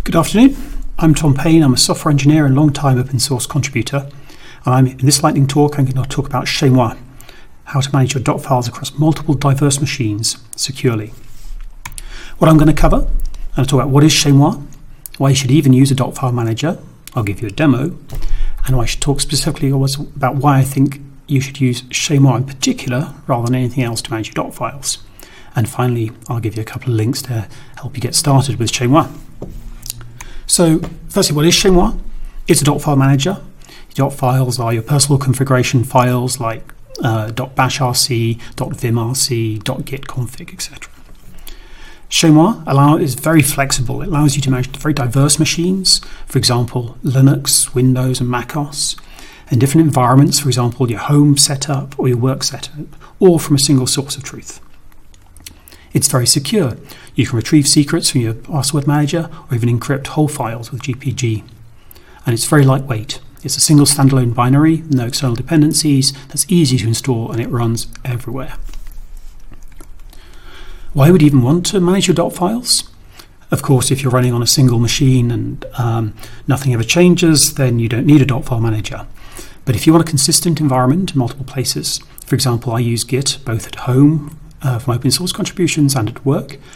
Good afternoon, I'm Tom Payne. I'm a software engineer and long-time open source contributor. And in this lightning talk, I'm going to talk about Chez Moi, how to manage your doc files across multiple diverse machines securely. What I'm going to cover, I'm going to talk about what is Chez Moi, why you should even use a doc file manager. I'll give you a demo, and I should talk specifically about why I think you should use Chez Moi in particular rather than anything else to manage your doc files. And finally, I'll give you a couple of links to help you get started with Chez Moi. So, firstly, what is Chez Moi? It's a doc file manager. Your doc files are your personal configuration files like .bashrc, .vimrc, .gitconfig, etc. Chez Moi is very flexible. It allows you to manage very diverse machines, for example, Linux, Windows, and macOS, and different environments, for example, your home setup or your work setup, all from a single source of truth. It's very secure. You can retrieve secrets from your password manager or even encrypt whole files with GPG. And it's very lightweight. It's a single standalone binary, no external dependencies, that's easy to install, and it runs everywhere. Why would you even want to manage your doc files? Of course, if you're running on a single machine and nothing ever changes, then you don't need a doc file manager. But if you want a consistent environment in multiple places, for example, I use Git both at home for my open source contributions and at work,